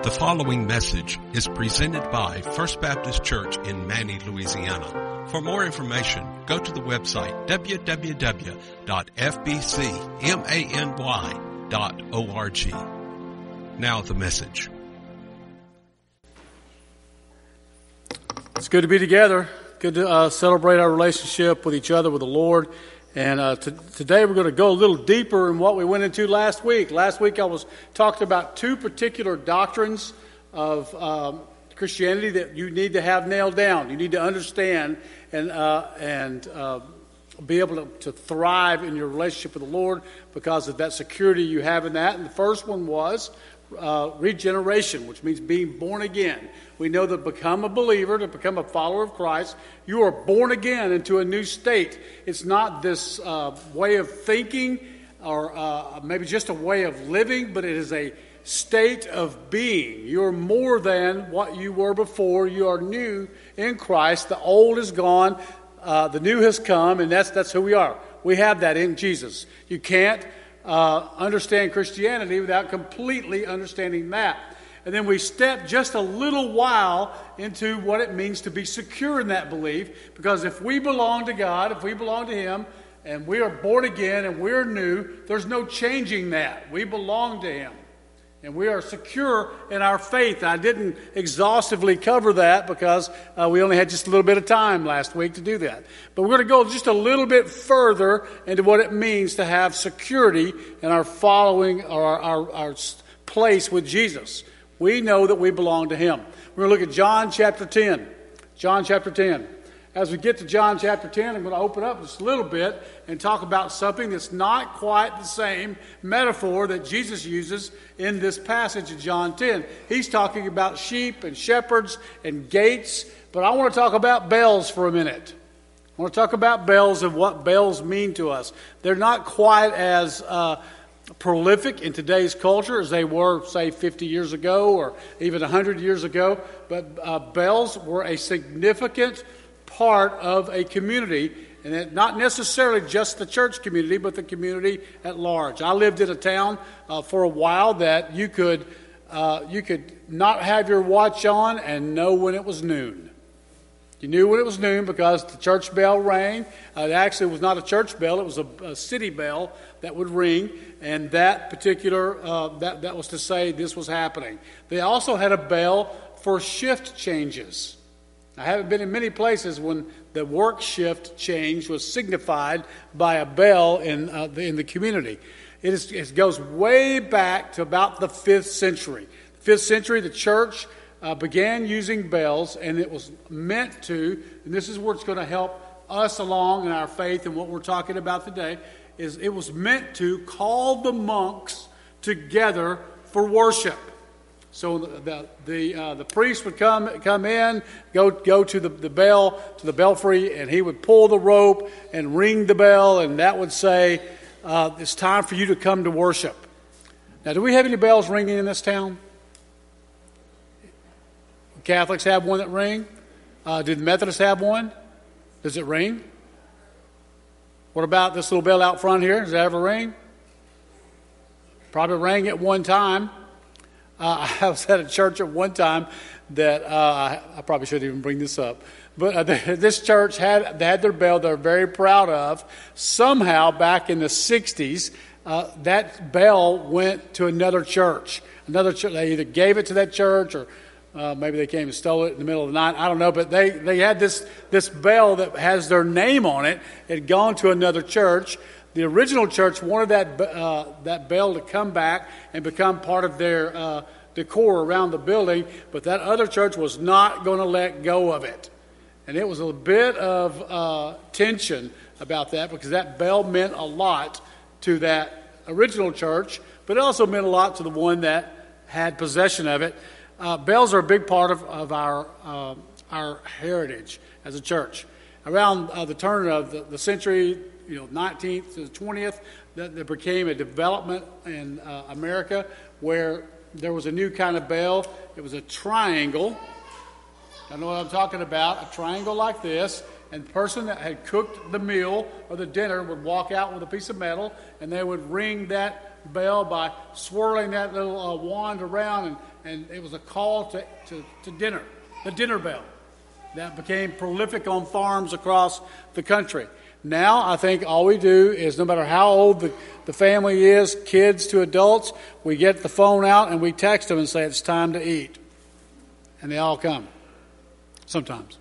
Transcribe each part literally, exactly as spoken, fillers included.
The following message is presented by First Baptist Church in Manny, Louisiana. For more information, go to the website w w w dot f b c many dot org. Now the message. It's good to be together. Good to uh, celebrate our relationship with each other, with the Lord. And uh, t- today we're going to go a little deeper in what we went into last week. Last week I was talking about two particular doctrines of um, Christianity that you need to have nailed down. You need to understand and uh, and uh, be able to, to thrive in your relationship with the Lord because of that security you have in that. And the first one was uh, regeneration, which means being born again. We know that to become a believer, to become a follower of Christ, you are born again into a new state. It's not this uh, way of thinking or uh, maybe just a way of living, but it is a state of being. You are more than what you were before. You are new in Christ. The old is gone. Uh, the new has come, and that's that's who we are. We have that in Jesus. You can't uh, understand Christianity without completely understanding that. And then we step just a little while into what it means to be secure in that belief. Because if we belong to God, if we belong to Him, and we are born again and we're new, there's no changing that. We belong to Him. And we are secure in our faith. I didn't exhaustively cover that because uh, we only had just a little bit of time last week to do that. But we're going to go just a little bit further into what it means to have security in our following or our, our, our place with Jesus. We know that we belong to Him. We're going to look at John chapter ten. John chapter ten. As we get to John chapter ten, I'm going to open up just a little bit and talk about something that's not quite the same metaphor that Jesus uses in this passage of John ten. He's talking about sheep and shepherds and gates, but I want to talk about bells for a minute. I want to talk about bells and what bells mean to us. They're not quite as uh, prolific in today's culture as they were, say, fifty years ago or even one hundred years ago, but uh, bells were a significant part of a community, and it, not necessarily just the church community, but the community at large. I lived in a town uh, for a while that you could uh, you could not have your watch on and know when it was noon. You knew when it was noon because the church bell rang. Uh, it actually was not a church bell; it was a, a city bell that would ring, and that particular uh, that that was to say this was happening. They also had a bell for shift changes. I haven't been in many places when the work shift change was signified by a bell in uh, the, in the community. It, is, it goes way back to about the fifth century. The fifth century, the church uh, began using bells, and it was meant to, and this is where it's going to help us along in our faith and what we're talking about today, is it was meant to call the monks together for worship. So the the the, uh, the priest would come come in, go go to the, the bell to the belfry, and he would pull the rope and ring the bell, and that would say, uh, "It's time for you to come to worship." Now, do we have any bells ringing in this town? Catholics have one that ring. Uh, do the Methodists have one? Does it ring? What about this little bell out front here? Does that ever ring? Probably rang at one time. Uh, I was at a church at one time that uh, I, I probably shouldn't even bring this up, but uh, this church had they had their bell they're very proud of. Somehow, back in the sixties, uh, that bell went to another church. Another church. They either gave it to that church, or uh, maybe they came and stole it in the middle of the night. I don't know, but they they had this this bell that has their name on it. It had gone to another church. The original church wanted that uh, that bell to come back and become part of their uh, decor around the building, but that other church was not going to let go of it. And it was a bit of uh, tension about that because that bell meant a lot to that original church, but it also meant a lot to the one that had possession of it. Uh, bells are a big part of, of our, uh, our heritage as a church. Around uh, the turn of the, the century, you know, nineteenth to the twentieth, that there became a development in uh, America where there was a new kind of bell. It was a triangle. I know what I'm talking about. A triangle like this, and the person that had cooked the meal or the dinner would walk out with a piece of metal, and they would ring that bell by swirling that little uh, wand around, and, and it was a call to, to, to dinner, the dinner bell. That became prolific on farms across the country. Now, I think all we do is, no matter how old the, the family is, kids to adults, we get the phone out and we text them and say, it's time to eat. And they all come. Sometimes.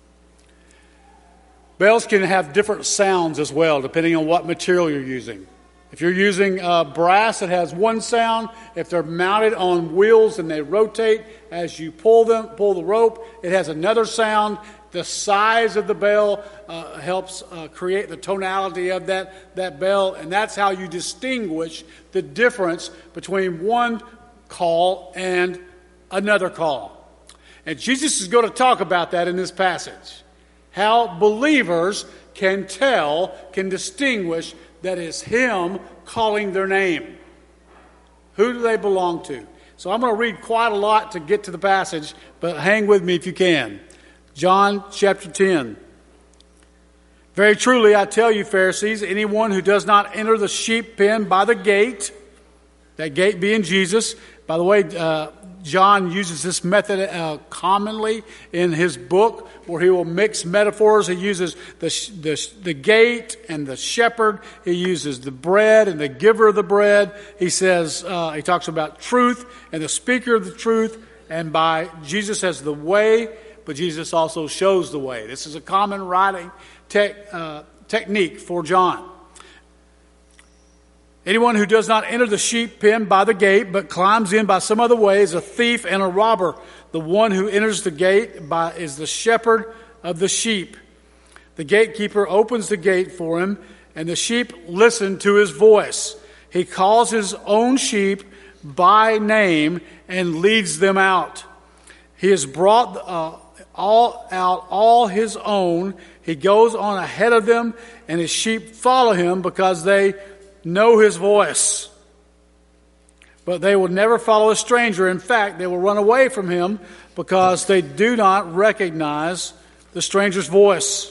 Bells can have different sounds as well, depending on what material you're using. If you're using uh, brass, it has one sound. If they're mounted on wheels and they rotate as you pull them, pull the rope, it has another sound. The size of the bell uh, helps uh, create the tonality of that, that bell, and that's how you distinguish the difference between one call and another call. And Jesus is going to talk about that in this passage. How believers can tell, can distinguish that it's Him calling their name. Who do they belong to? So I'm going to read quite a lot to get to the passage, but hang with me if you can. John chapter ten. Very truly I tell you, Pharisees, anyone who does not enter the sheep pen by the gate, that gate being Jesus. By the way, uh, John uses this method uh, commonly in his book, where he will mix metaphors. He uses the, the the gate and the shepherd. He uses the bread and the giver of the bread. He says uh, he talks about truth and the speaker of the truth, and by Jesus as the way, but Jesus also shows the way. This is a common writing tech, uh, technique for John. Anyone who does not enter the sheep pen by the gate, but climbs in by some other way, is a thief and a robber. The one who enters the gate by is the shepherd of the sheep. The gatekeeper opens the gate for him, and the sheep listen to his voice. He calls his own sheep by name and leads them out. He has brought uh, all out all his own. He goes on ahead of them, and his sheep follow him because they know his voice. But they will never follow a stranger. In fact, they will run away from him because they do not recognize the stranger's voice.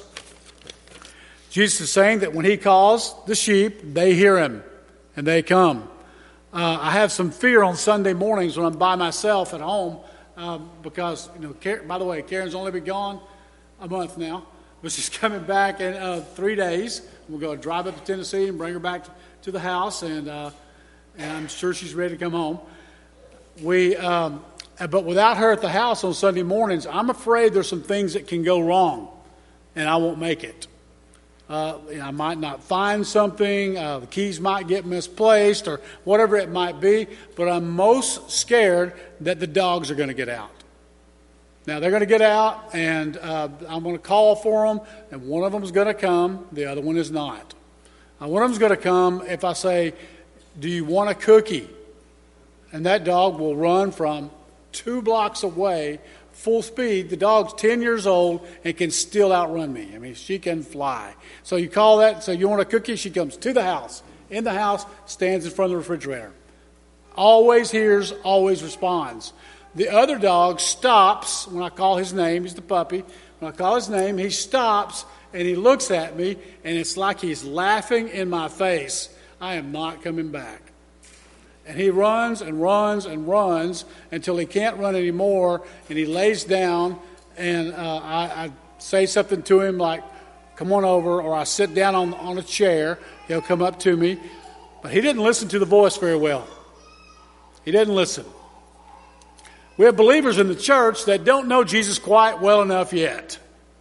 Jesus is saying that when he calls the sheep, they hear him and they come. Uh, I have some fear on Sunday mornings when I'm by myself at home uh, because, you know, Karen, by the way, Karen's only been gone a month now, but she's coming back in uh, three days. We're going to drive up to Tennessee and bring her back to, to the house, and uh, and I'm sure she's ready to come home. We, um, but without her at the house on Sunday mornings, I'm afraid there's some things that can go wrong, and I won't make it. Uh, I might not find something, uh, the keys might get misplaced, or whatever it might be, but I'm most scared that the dogs are going to get out. Now, they're going to get out, and uh, I'm going to call for them, and one of them is going to come, the other one is not. Uh, one of them is going to come if I say, do you want a cookie? And that dog will run from two blocks away, full speed. The dog's ten years old and can still outrun me. I mean, she can fly. So you call that, so you want a cookie? She comes to the house, in the house, stands in front of the refrigerator. Always hears, always responds. The other dog stops when I call his name. He's the puppy. When I call his name, he stops and he looks at me, and it's like he's laughing in my face. I am not coming back. And he runs and runs and runs until he can't run anymore, and he lays down, and uh, I, I say something to him like, come on over, or I sit down on, on a chair. He'll come up to me. But he didn't listen to the voice very well. He didn't listen. We have believers in the church that don't know Jesus quite well enough yet.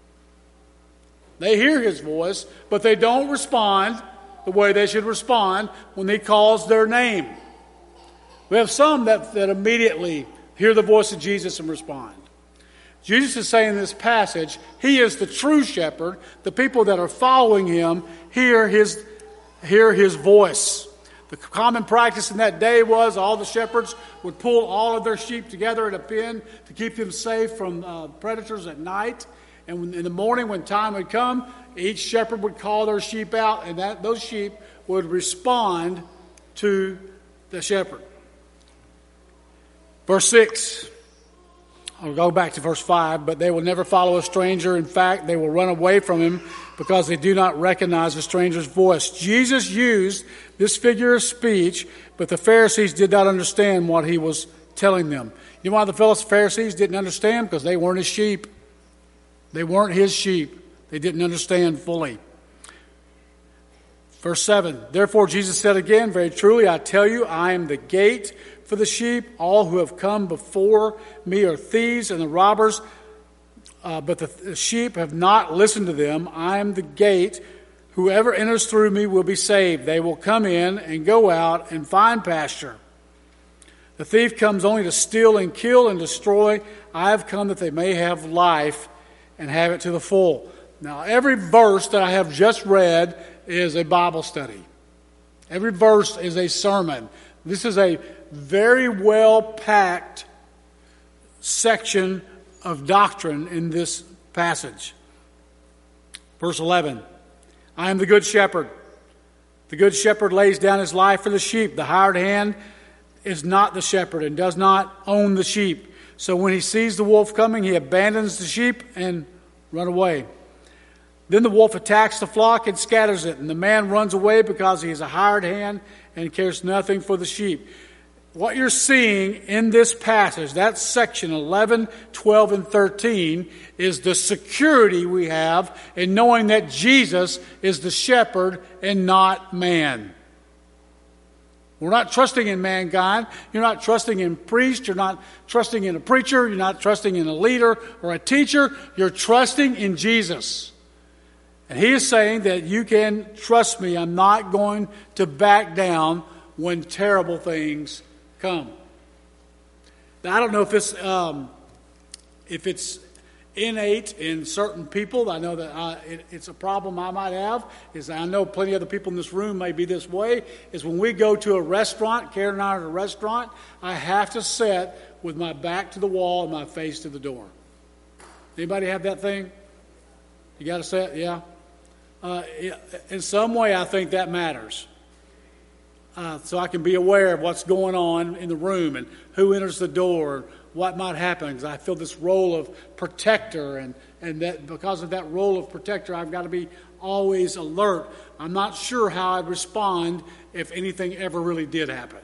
They hear his voice, but they don't respond the way they should respond when he calls their name. We have some that, that immediately hear the voice of Jesus and respond. Jesus is saying in this passage, he is the true shepherd. The people that are following him hear his, hear his voice. The common practice in that day was all the shepherds would pull all of their sheep together in a pen to keep them safe from uh, predators at night. And when, in the morning when time would come, each shepherd would call their sheep out, and that those sheep would respond to the shepherd. Verse six. I'll go back to verse five, but they will never follow a stranger. In fact, they will run away from him because they do not recognize a stranger's voice. Jesus used this figure of speech, but the Pharisees did not understand what he was telling them. You know why the Pharisees didn't understand? Because they weren't his sheep. They weren't his sheep. They didn't understand fully. Verse seven, therefore Jesus said again, very truly, I tell you, I am the gate for the sheep. All who have come before me are thieves and the robbers, uh, but the, the sheep have not listened to them. I am the gate. Whoever enters through me will be saved. They will come in and go out and find pasture. The thief comes only to steal and kill and destroy. I have come that they may have life and have it to the full. Now, every verse that I have just read is a Bible study. Every verse is a sermon. This is a very well-packed section of doctrine in this passage. Verse eleven, I am the good shepherd. The good shepherd lays down his life for the sheep. The hired hand is not the shepherd and does not own the sheep. So when he sees the wolf coming, he abandons the sheep and runs away. Then the wolf attacks the flock and scatters it, and the man runs away because he is a hired hand and cares nothing for the sheep. What you're seeing in this passage, that section eleven, twelve, and thirteen, is the security we have in knowing that Jesus is the shepherd and not man. We're not trusting in mankind. You're not trusting in priest. You're not trusting in a preacher. You're not trusting in a leader or a teacher. You're trusting in Jesus. And he is saying that you can trust me. I'm not going to back down when terrible things come. Now, I don't know if it's um, if it's innate in certain people. I know that I, it, it's a problem I might have. Is I know plenty of other people in this room may be this way. Is when we go to a restaurant, Karen and I are at a restaurant, I have to sit with my back to the wall and my face to the door. Anybody have that thing? You got to sit, yeah. Uh, in some way, I think that matters. Uh, so I can be aware of what's going on in the room and who enters the door, what might happen. Because I feel this role of protector, and, and that because of that role of protector, I've got to be always alert. I'm not sure how I'd respond if anything ever really did happen.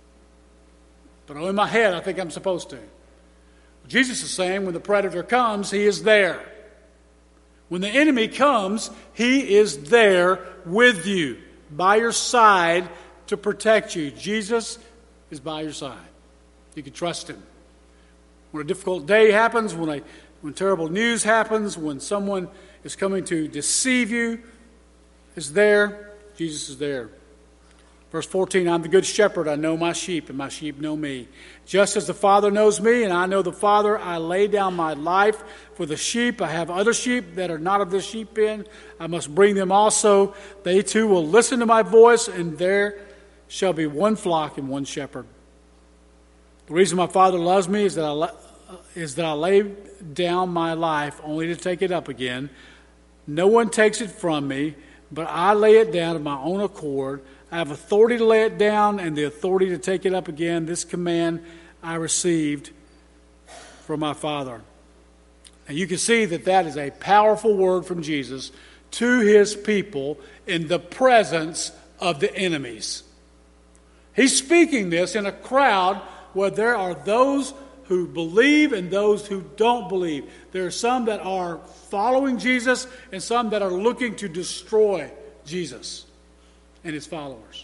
But in my head, I think I'm supposed to. Jesus is saying when the predator comes, he is there. When the enemy comes, he is there with you, by your side to protect you. Jesus is by your side. You can trust him. When a difficult day happens, when a when terrible news happens, when someone is coming to deceive you, is there, Jesus is there. Verse fourteen, I'm the good shepherd. I know my sheep, and my sheep know me. Just as the Father knows me, and I know the Father, I lay down my life for the sheep. I have other sheep that are not of this sheep pen. I must bring them also. They too will listen to my voice, and there shall be one flock and one shepherd. The reason my Father loves me is that I is that I lay down my life only to take it up again. No one takes it from me, but I lay it down of my own accord. I have authority to lay it down and the authority to take it up again. This command I received from my Father. And you can see that that is a powerful word from Jesus to his people in the presence of the enemies. He's speaking this in a crowd where there are those who believe and those who don't believe. There are some that are following Jesus and some that are looking to destroy Jesus and his followers.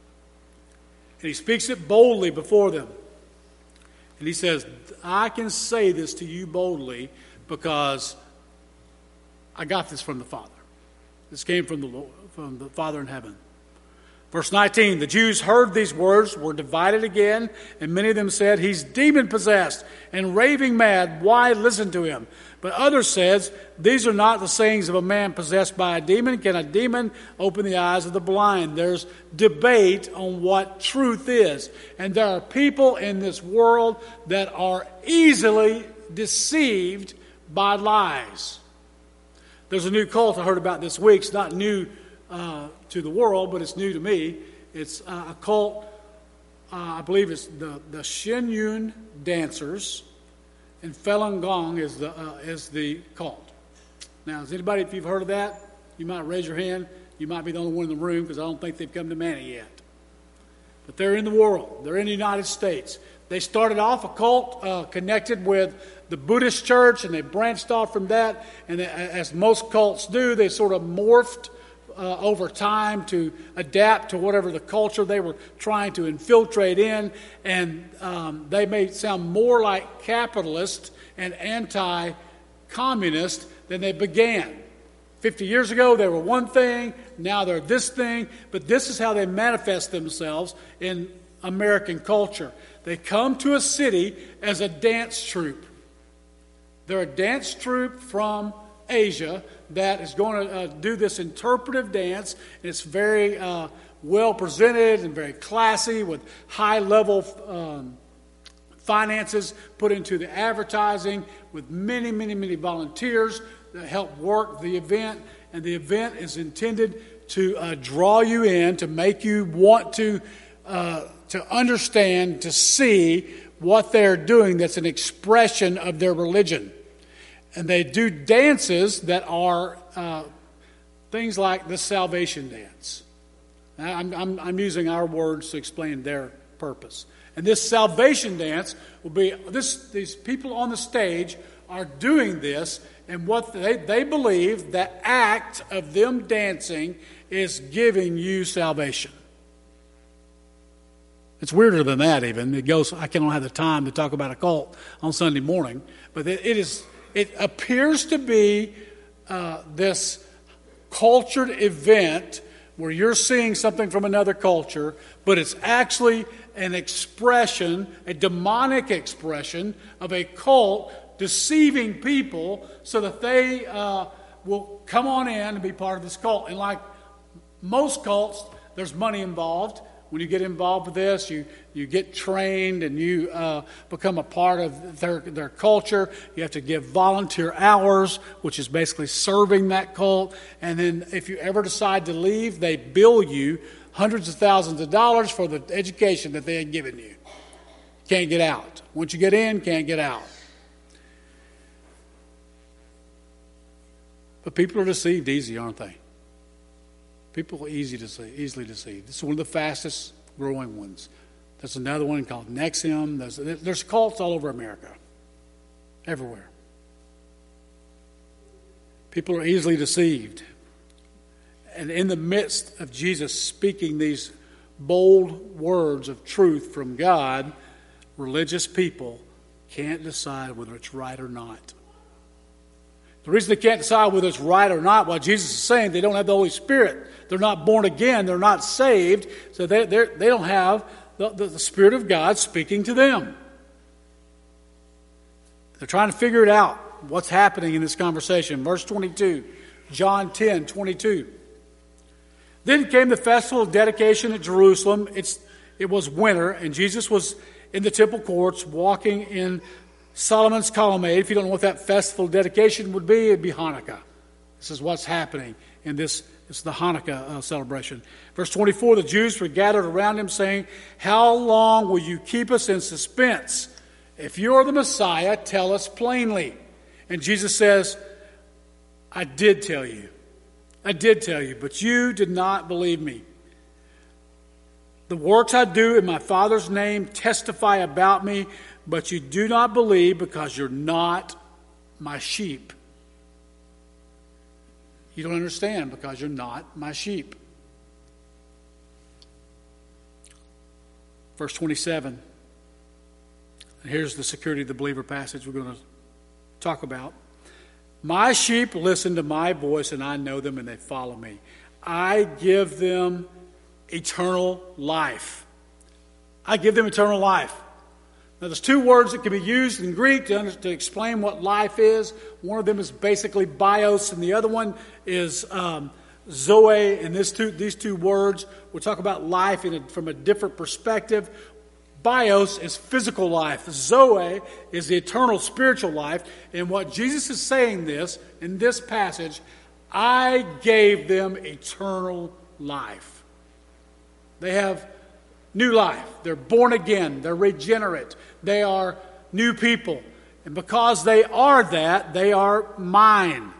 And he speaks it boldly before them. And he says, I can say this to you boldly because I got this from the Father. This came from the Lord, from the Father in heaven. Verse nineteen, the Jews heard these words, were divided again, and many of them said, he's demon-possessed and raving mad. Why listen to him? But others said, these are not the sayings of a man possessed by a demon. Can a demon open the eyes of the blind? There's debate on what truth is. And there are people in this world that are easily deceived by lies. There's a new cult I heard about this week. It's not new uh, to the world, but it's new to me. It's uh, a cult, uh, I believe it's the, the Shin Yun dancers. and Falun Gong is the uh, is the cult. Now, is anybody, if you've heard of that, you might raise your hand. You might be the only one in the room because I don't think they've come to Manny yet. But they're in the world. They're in the United States. They started off a cult uh, connected with the Buddhist church, and they branched off from that. And they, as most cults do, they sort of morphed uh, over time to adapt to whatever the culture they were trying to infiltrate in. And um, they may sound more like capitalist and anti-communist than they began. Fifty years ago, they were one thing. Now they're this thing. But this is how they manifest themselves in American culture. They come to a city as a dance troupe. They're a dance troupe from Asia that is going to uh, do this interpretive dance. It's very uh, well presented and very classy with high-level um, finances put into the advertising with many, many, many volunteers that help work the event. And the event is intended to uh, draw you in, to make you want to uh, to understand, to see what they're doing that's an expression of their religion. And they do dances that are uh, things like the salvation dance. I'm, I'm, I'm using our words to explain their purpose. And this salvation dance will be, this, these people on the stage are doing this, and what they, they believe, the act of them dancing is giving you salvation. It's weirder than that even. It goes, I don't have the time to talk about a cult on Sunday morning, but it, it is. It appears to be uh, this cultured event where you're seeing something from another culture, but it's actually an expression, a demonic expression of a cult deceiving people so that they uh, will come on in and be part of this cult. And like most cults, there's money involved. When you get involved with this, you, you get trained and you uh, become a part of their, their culture. You have to give volunteer hours, which is basically serving that cult. And then if you ever decide to leave, they bill you hundreds of thousands of dollars for the education that they had given you. Can't get out. Once you get in, can't get out. But people are deceived easy, aren't they? People are easy to see, easily deceived. This is one of the fastest growing ones. There's another one called N X I V M. There's, there's cults all over America, everywhere. People are easily deceived. And in the midst of Jesus speaking these bold words of truth from God, religious people can't decide whether it's right or not. The reason they can't decide whether it's right or not, what Jesus is saying, they don't have the Holy Spirit. They're not born again. They're not saved. So they they they don't have the, the, the Spirit of God speaking to them. They're trying to figure it out, what's happening in this conversation. Verse twenty-two, John ten, twenty-two. Then came the festival of dedication at Jerusalem. It's It was winter, and Jesus was in the temple courts walking in Solomon's colonnade. If you don't know what that festival dedication would be, it'd be Hanukkah. This is what's happening in this. It's the Hanukkah uh, celebration. Verse twenty-four, the Jews were gathered around him saying, "How long will you keep us in suspense? If you are the Messiah, tell us plainly." And Jesus says, "I did tell you. I did tell you, but you did not believe me. The works I do in my Father's name testify about me, but you do not believe because you're not my sheep." You don't understand because you're not my sheep. Verse twenty-seven. And here's the security of the believer passage we're going to talk about. "My sheep listen to my voice, and I know them, and they follow me. I give them eternal life." I give them eternal life. Now, there's two words that can be used in Greek to, under, to explain what life is. One of them is basically bios, and the other one is um, zoe. And this two, these two words, we'll talk about life in a, from a different perspective. Bios is physical life. Zoe is the eternal spiritual life. And what Jesus is saying this in this passage, I gave them eternal life. They have new life. They're born again. They're regenerate. They are new people. And because they are that, they are mine.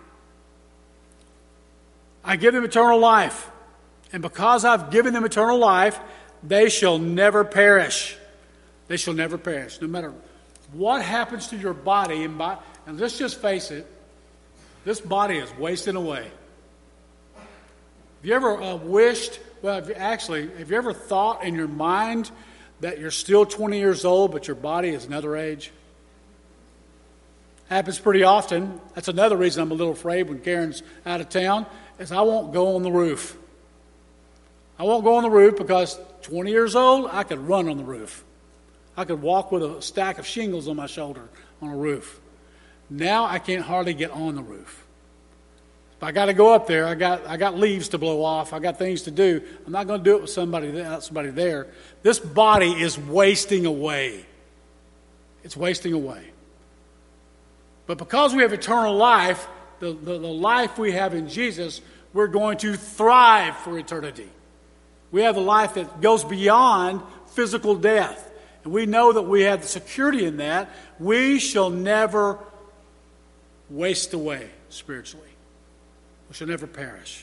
I give them eternal life. And because I've given them eternal life, they shall never perish. They shall never perish. No matter what happens to your body, and, by, and let's just face it, this body is wasting away. Have you ever uh, wished, well, have you, actually, have you ever thought in your mind that you're still twenty years old, but your body is another age? Happens pretty often. That's another reason I'm a little afraid when Karen's out of town, is I won't go on the roof. I won't go on the roof because twenty years old, I could run on the roof. I could walk with a stack of shingles on my shoulder on a roof. Now I can't hardly get on the roof. If I got to go up there, I got I got leaves to blow off. I got things to do. I'm not going to do it with somebody there, somebody there. This body is wasting away. It's wasting away. But because we have eternal life, the, the, the life we have in Jesus, we're going to thrive for eternity. We have a life that goes beyond physical death. And we know that we have the security in that. We shall never waste away spiritually. We shall never perish.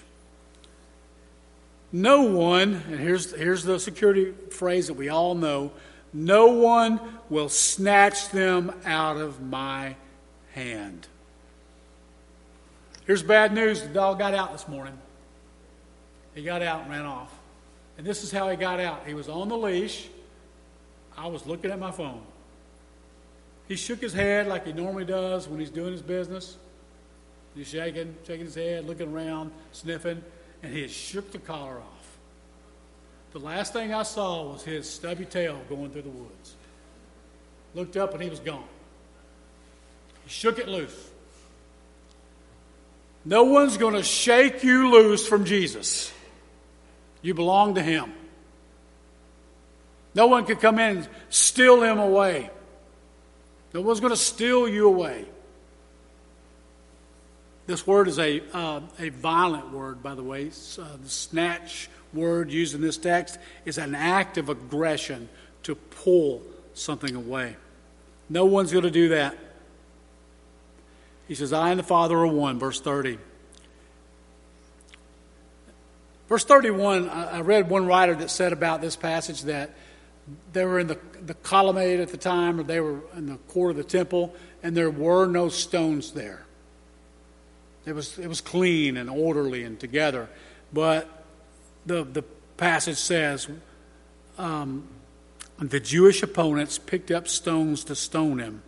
No one, and here's, here's the security phrase that we all know, no one will snatch them out of my hand. Here's bad news. The dog got out this morning. He got out and ran off. And this is how he got out. He was on the leash. I was looking at my phone. He shook his head like he normally does when he's doing his business. He's shaking, shaking his head, looking around, sniffing, and he had shook the collar off. The last thing I saw was his stubby tail going through the woods. Looked up and he was gone. He shook it loose. No one's going to shake you loose from Jesus. You belong to Him. No one can come in and steal Him away. No one's going to steal you away. This word is a uh, a violent word, by the way. Uh, the snatch word used in this text is an act of aggression to pull something away. No one's going to do that. He says, I and the Father are one, verse thirty. Verse thirty-one, I read one writer that said about this passage that they were in the, the colonnade at the time, or they were in the court of the temple, and there were no stones there. It was it was clean and orderly and together. But the the passage says um, the Jewish opponents picked up stones to stone him.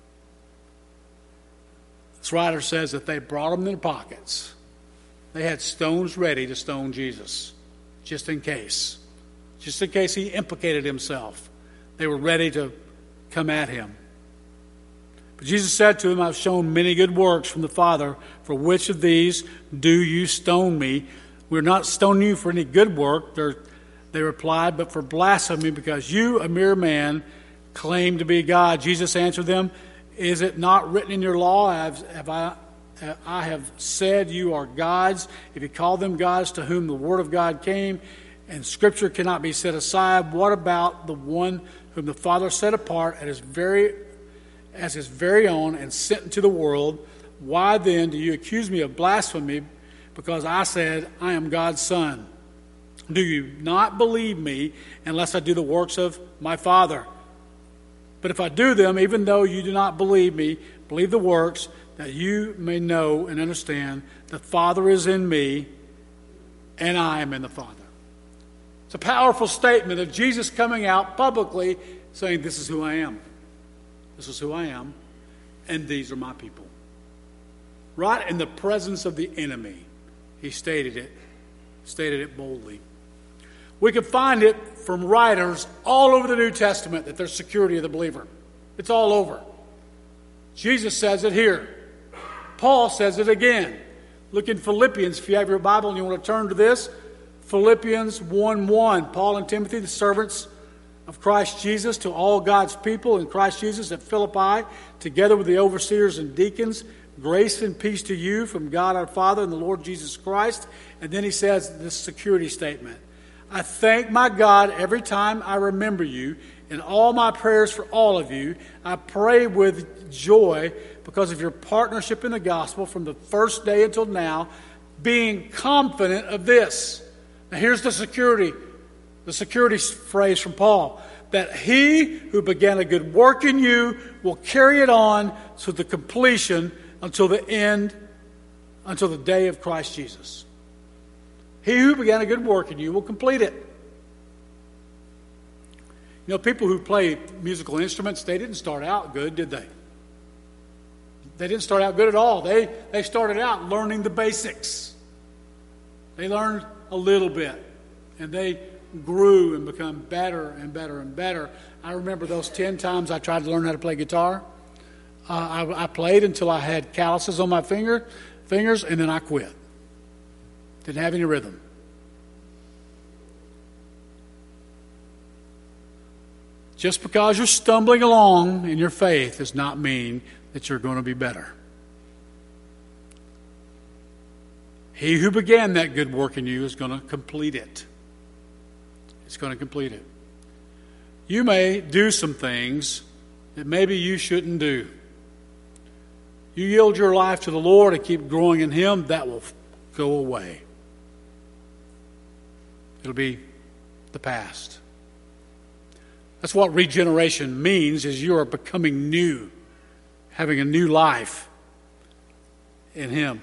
This writer says that they brought them in their pockets. They had stones ready to stone Jesus, just in case. Just in case he implicated himself. They were ready to come at him. But Jesus said to him, I've shown many good works from the Father. For which of these do you stone me? We're not stoning you for any good work, They're, they replied, but for blasphemy, because you, a mere man, claim to be God. Jesus answered them, is it not written in your law, have, have I, I have said you are gods? If you call them gods to whom the word of God came, and Scripture cannot be set aside, what about the one whom the Father set apart as his very, as his very own and sent into the world? Why then do you accuse me of blasphemy because I said I am God's Son? Do you not believe me unless I do the works of my Father? But if I do them, even though you do not believe me, believe the works, that you may know and understand the Father is in me and I am in the Father. It's a powerful statement of Jesus coming out publicly saying, this is who I am. This is who I am, and these are my people. Right in the presence of the enemy, he stated it, stated it boldly. We can find it from writers all over the New Testament that there's security of the believer. It's all over. Jesus says it here. Paul says it again. Look in Philippians, if you have your Bible and you want to turn to this. Philippians one one. Paul and Timothy, the servants of Christ Jesus, to all God's people in Christ Jesus at Philippi, together with the overseers and deacons, grace and peace to you from God our Father and the Lord Jesus Christ. And then he says this security statement. I thank my God every time I remember you, in all my prayers for all of you. I pray with joy because of your partnership in the gospel from the first day until now, being confident of this. Now here's the security, the security phrase from Paul, that he who began a good work in you will carry it on to the completion until the end, until the day of Christ Jesus. He who began a good work in you will complete it. You know, people who play musical instruments, they didn't start out good, did they? They didn't start out good at all. They, they started out learning the basics. They learned a little bit, and they grew and become better and better and better. I remember those ten times I tried to learn how to play guitar. Uh, I, I played until I had calluses on my finger, fingers, and then I quit. Didn't have any rhythm. Just because you're stumbling along in your faith does not mean that you're going to be better. He who began that good work in you is going to complete it. It's going to complete it. You may do some things that maybe you shouldn't do. You yield your life to the Lord and keep growing in Him, that will go away. It'll be the past. That's what regeneration means, is you are becoming new, having a new life in Him.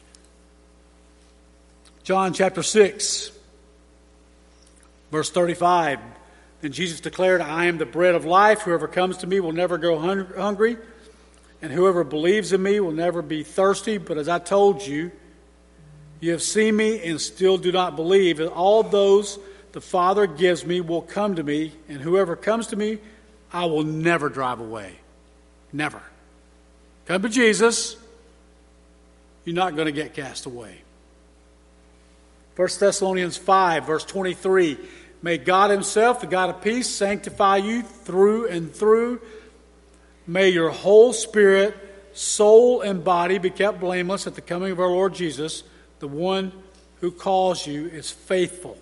John chapter six, verse thirty-five. Then Jesus declared, I am the bread of life. Whoever comes to me will never go hun- hungry, and whoever believes in me will never be thirsty. But as I told you, you have seen me and still do not believe. And all those the Father gives me will come to me, and whoever comes to me, I will never drive away. Never. Come to Jesus, you're not going to get cast away. First Thessalonians five, verse twenty-three. May God Himself, the God of peace, sanctify you through and through. May your whole spirit, soul, and body be kept blameless at the coming of our Lord Jesus. The one who calls you is faithful.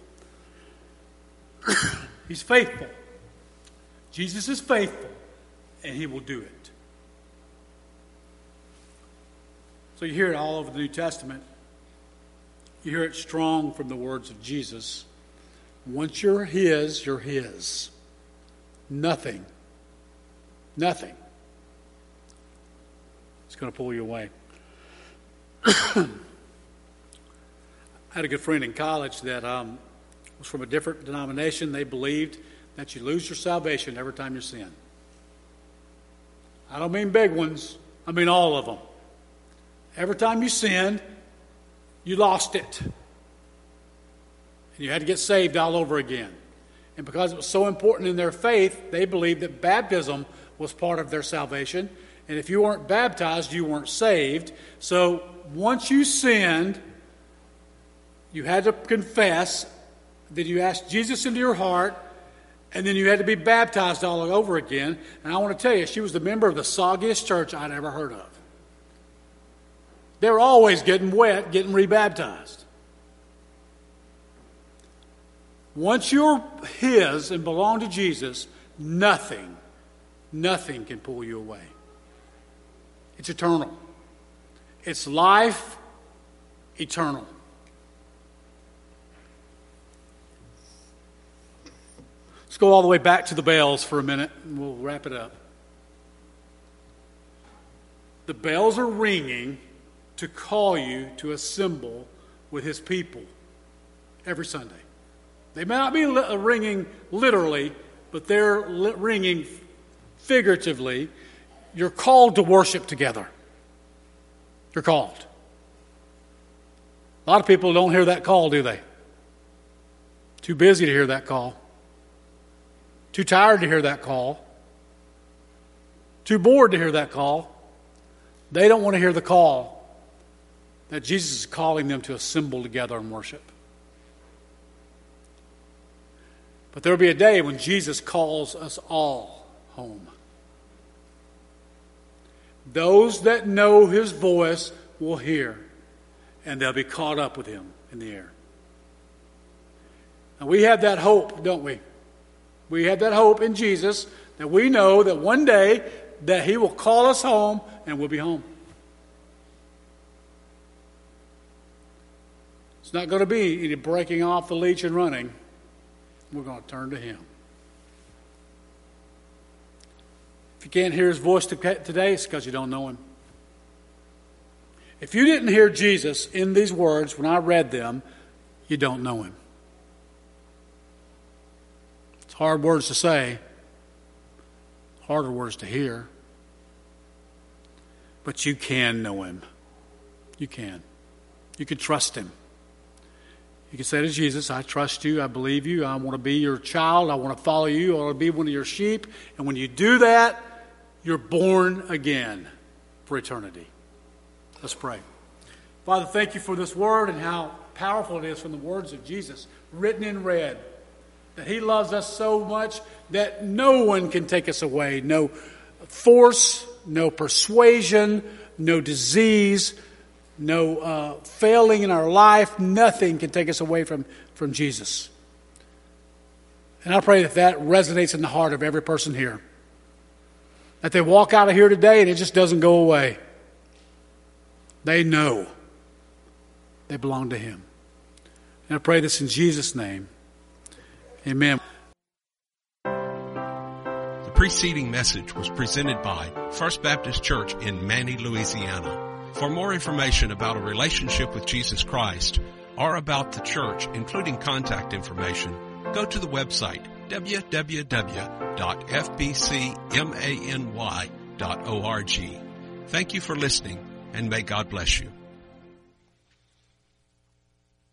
He's faithful. Jesus is faithful, and He will do it. So you hear it all over the New Testament. You hear it strong from the words of Jesus. Once you're His, you're His. Nothing, nothing is going to pull you away. I had a good friend in college that um, was from a different denomination. They believed that you lose your salvation every time you sin. I don't mean big ones. I mean all of them. Every time you sinned, you lost it. And you had to get saved all over again. And because it was so important in their faith, they believed that baptism was part of their salvation. And if you weren't baptized, you weren't saved. So once you sinned, you had to confess, then you asked Jesus into your heart, and then you had to be baptized all over again. And I want to tell you, she was the member of the soggiest church I'd ever heard of. They were always getting wet, getting rebaptized. Once you're His and belong to Jesus, nothing, nothing can pull you away. It's eternal. It's life eternal. Let's go all the way back to the bells for a minute, and we'll wrap it up. The bells are ringing to call you to assemble with His people every Sunday. They may not be li- ringing literally, but they're li- ringing figuratively. You're called to worship together. You're called. A lot of people don't hear that call, do they? Too busy to hear that call. Too tired to hear that call. Too bored to hear that call. They don't want to hear the call that Jesus is calling them to assemble together and worship. But there will be a day when Jesus calls us all home. Those that know His voice will hear, and they'll be caught up with Him in the air. And we have that hope, don't we? We have that hope in Jesus that we know that one day that He will call us home and we'll be home. It's not going to be any breaking off the leash and running. We're going to turn to Him. If you can't hear His voice today, it's because you don't know Him. If you didn't hear Jesus in these words when I read them, you don't know Him. It's hard words to say, harder words to hear. But you can know Him. You can. You can trust Him. You can say to Jesus, I trust you, I believe you, I want to be your child, I want to follow you, I want to be one of your sheep. And when you do that, you're born again for eternity. Let's pray. Father, thank you for this word and how powerful it is from the words of Jesus, written in red. That He loves us so much that no one can take us away. No force, no persuasion, no disease, no uh, failing in our life. Nothing can take us away from, from Jesus. And I pray that that resonates in the heart of every person here. That they walk out of here today and it just doesn't go away. They know they belong to Him. And I pray this in Jesus' name. Amen. The preceding message was presented by First Baptist Church in Manny, Louisiana. For more information about a relationship with Jesus Christ or about the church, including contact information, go to the website w w w dot f b c many dot org. Thank you for listening, and may God bless you.